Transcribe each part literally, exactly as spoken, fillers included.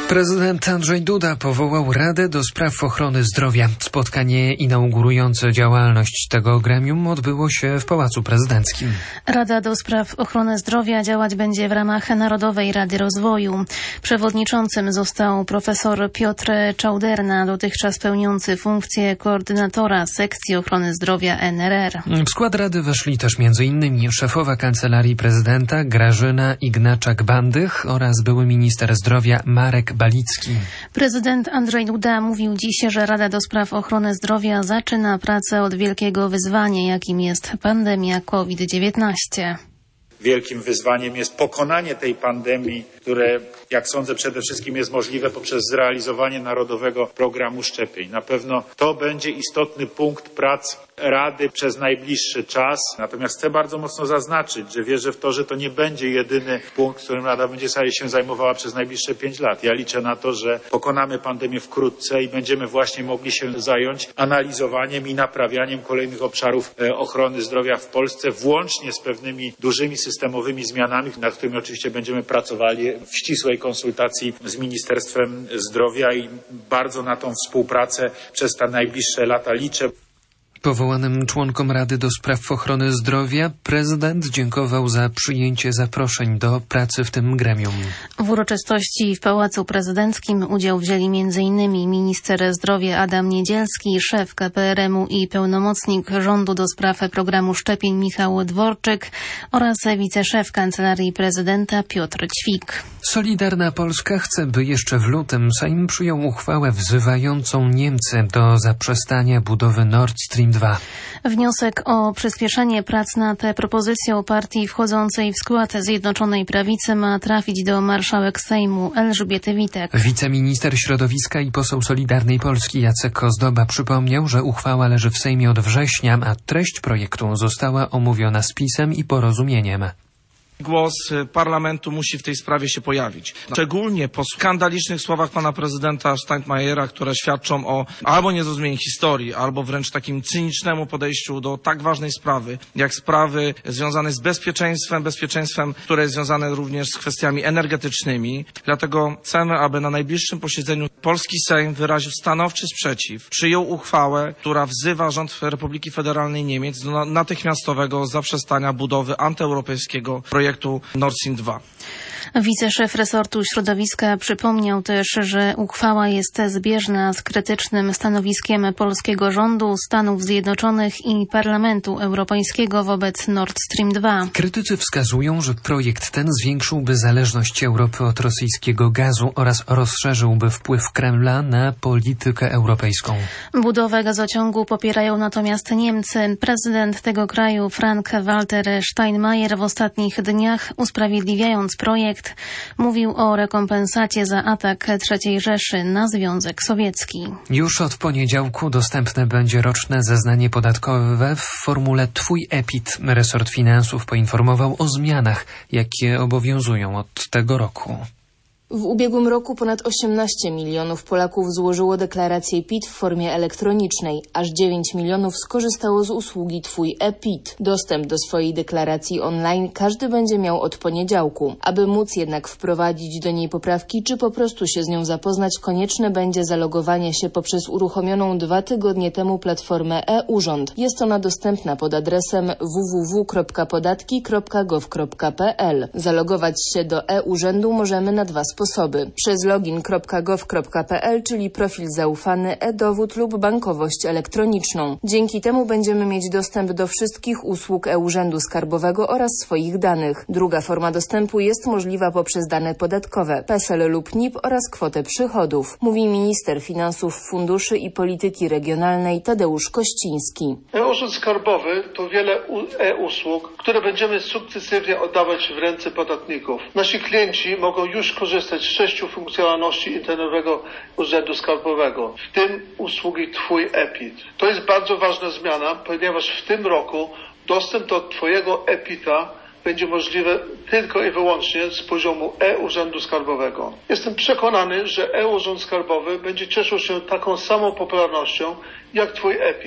Prezydent Andrzej Duda powołał Radę do Spraw Ochrony Zdrowia. Spotkanie inaugurujące działalność tego gremium odbyło się w Pałacu Prezydenckim. Rada do Spraw Ochrony Zdrowia działać będzie w ramach Narodowej Rady Rozwoju. Przewodniczącym został profesor Piotr Czauderna, dotychczas pełniący funkcję koordynatora sekcji ochrony zdrowia N R R. W skład Rady weszli też między innymi szefowa Kancelarii Prezydenta Grażyna Ignaczak-Bandych oraz były minister zdrowia Marek Balicki. Prezydent Andrzej Duda mówił dziś, że Rada do Spraw Ochrony Zdrowia zaczyna pracę od wielkiego wyzwania, jakim jest pandemia COVID dziewiętnaście. Wielkim wyzwaniem jest pokonanie tej pandemii, które, jak sądzę, przede wszystkim jest możliwe poprzez zrealizowanie Narodowego Programu Szczepień. Na pewno to będzie istotny punkt prac Rady przez najbliższy czas. Natomiast chcę bardzo mocno zaznaczyć, że wierzę w to, że to nie będzie jedyny punkt, którym Rada będzie się zajmowała przez najbliższe pięć lat. Ja liczę na to, że pokonamy pandemię wkrótce i będziemy właśnie mogli się zająć analizowaniem i naprawianiem kolejnych obszarów ochrony zdrowia w Polsce, włącznie z pewnymi dużymi systemowymi zmianami, nad którymi oczywiście będziemy pracowali w ścisłej konsultacji z Ministerstwem Zdrowia i bardzo na tą współpracę przez te najbliższe lata liczę. Powołanym członkom Rady do Spraw Ochrony Zdrowia prezydent dziękował za przyjęcie zaproszeń do pracy w tym gremium. W uroczystości w Pałacu Prezydenckim udział wzięli między innymi minister zdrowia Adam Niedzielski, szef K P R M u i pełnomocnik rządu do spraw programu szczepień Michał Dworczyk oraz wiceszef Kancelarii Prezydenta Piotr Ćwik. Solidarna Polska chce, by jeszcze w lutym Sejm przyjął uchwałę wzywającą Niemcy do zaprzestania budowy Nord Stream dwa. Wniosek o przyspieszenie prac nad propozycją partii wchodzącej w skład Zjednoczonej Prawicy ma trafić do marszałek Sejmu Elżbiety Witek. Wiceminister środowiska i poseł Solidarnej Polski Jacek Ozdoba przypomniał, że uchwała leży w Sejmie od września, a treść projektu została omówiona z pisem i porozumieniem. Głos parlamentu musi w tej sprawie się pojawić. Szczególnie po skandalicznych słowach pana prezydenta Steinmeiera, które świadczą o albo niezrozumieniu historii, albo wręcz takim cynicznemu podejściu do tak ważnej sprawy, jak sprawy związane z bezpieczeństwem, bezpieczeństwem, które jest związane również z kwestiami energetycznymi. Dlatego chcemy, aby na najbliższym posiedzeniu polski Sejm wyraził stanowczy sprzeciw, przyjął uchwałę, która wzywa rząd Republiki Federalnej Niemiec do natychmiastowego zaprzestania budowy antyeuropejskiego projektu projektu Nord Stream dwa. Wiceszef resortu środowiska przypomniał też, że uchwała jest zbieżna z krytycznym stanowiskiem polskiego rządu, Stanów Zjednoczonych i Parlamentu Europejskiego wobec Nord Stream dwa. Krytycy wskazują, że projekt ten zwiększyłby zależność Europy od rosyjskiego gazu oraz rozszerzyłby wpływ Kremla na politykę europejską. Budowę gazociągu popierają natomiast Niemcy. Prezydent tego kraju Frank-Walter Steinmeier w ostatnich dniach, usprawiedliwiając projekt, mówił o rekompensacie za atak trzeciej Rzeszy na Związek Sowiecki. Już od poniedziałku dostępne będzie roczne zeznanie podatkowe w formule Twój E P I T. Resort Finansów poinformował o zmianach, jakie obowiązują od tego roku. W ubiegłym roku ponad osiemnaście milionów Polaków złożyło deklarację P I T w formie elektronicznej. Aż dziewięć milionów skorzystało z usługi Twój E P I T. Dostęp do swojej deklaracji online każdy będzie miał od poniedziałku. Aby móc jednak wprowadzić do niej poprawki, czy po prostu się z nią zapoznać, konieczne będzie zalogowanie się poprzez uruchomioną dwa tygodnie temu platformę e-Urząd. Jest ona dostępna pod adresem w w w kropka podatki kropka gov kropka p l. Zalogować się do e-Urzędu możemy na dwa sposoby. Sposoby. Przez login kropka gov kropka p l, czyli profil zaufany, e-dowód lub bankowość elektroniczną. Dzięki temu będziemy mieć dostęp do wszystkich usług e-Urzędu Skarbowego oraz swoich danych. Druga forma dostępu jest możliwa poprzez dane podatkowe, PESEL lub N I P oraz kwotę przychodów, mówi minister finansów, funduszy i polityki regionalnej Tadeusz Kościński. E-Urząd Skarbowy to wiele e-usług, które będziemy sukcesywnie oddawać w ręce podatników. Nasi klienci mogą już korzystać z sześciu funkcjonalności internetowego Urzędu Skarbowego, w tym usługi Twój E P I T. To jest bardzo ważna zmiana, ponieważ w tym roku dostęp do Twojego E P I T-a będzie możliwe tylko i wyłącznie z poziomu e-Urzędu Skarbowego. Jestem przekonany, że e-Urząd Skarbowy będzie cieszył się taką samą popularnością jak Twój E P I T.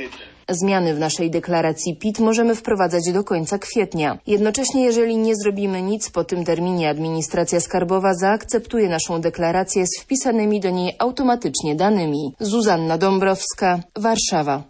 Zmiany w naszej deklaracji P I T możemy wprowadzać do końca kwietnia. Jednocześnie, jeżeli nie zrobimy nic po tym terminie, administracja skarbowa zaakceptuje naszą deklarację z wpisanymi do niej automatycznie danymi. Zuzanna Dąbrowska, Warszawa.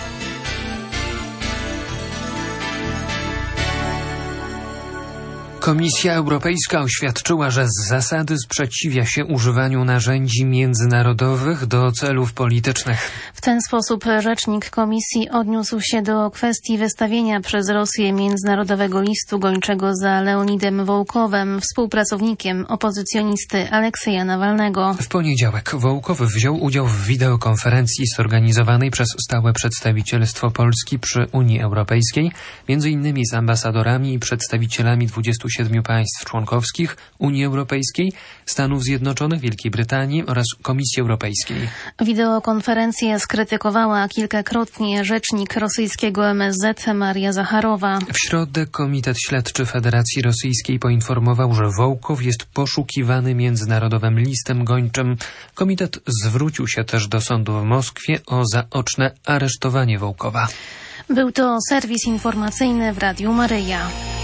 Komisja Europejska oświadczyła, że z zasady sprzeciwia się używaniu narzędzi międzynarodowych do celów politycznych. W ten sposób rzecznik Komisji odniósł się do kwestii wystawienia przez Rosję międzynarodowego listu gończego za Leonidem Wołkowem, współpracownikiem opozycjonisty Aleksieja Nawalnego. W poniedziałek Wołkow wziął udział w wideokonferencji zorganizowanej przez stałe przedstawicielstwo Polski przy Unii Europejskiej, między innymi z ambasadorami i przedstawicielami dwudziestu siedmiu państw członkowskich Unii Europejskiej, Stanów Zjednoczonych, Wielkiej Brytanii oraz Komisji Europejskiej. Wideokonferencję skrytykowała kilkakrotnie rzecznik rosyjskiego M S Z Maria Zacharowa. W środę Komitet Śledczy Federacji Rosyjskiej poinformował, że Wołkow jest poszukiwany międzynarodowym listem gończym. Komitet zwrócił się też do sądu w Moskwie o zaoczne aresztowanie Wołkowa. Był to serwis informacyjny w Radiu Maryja.